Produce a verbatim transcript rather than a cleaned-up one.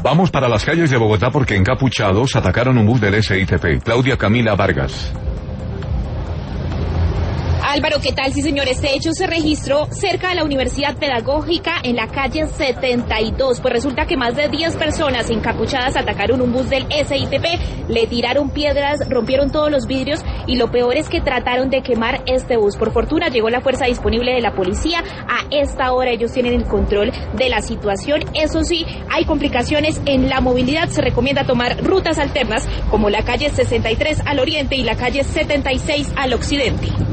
Vamos para las calles de Bogotá porque encapuchados atacaron un bus del S I T P. Claudia Camila Vargas. Álvaro, ¿qué tal? Sí, señor, este hecho se registró cerca de la Universidad Pedagógica en la calle setenta y dos. Pues resulta que más de diez personas encapuchadas atacaron un bus del S I T P, le tiraron piedras, rompieron todos los vidrios y lo peor es que trataron de quemar este bus. Por fortuna llegó la fuerza disponible de la policía. A esta hora ellos tienen el control de la situación. Eso sí, hay complicaciones en la movilidad. Se recomienda tomar rutas alternas como la calle sesenta y tres al oriente y la calle setenta y seis al occidente.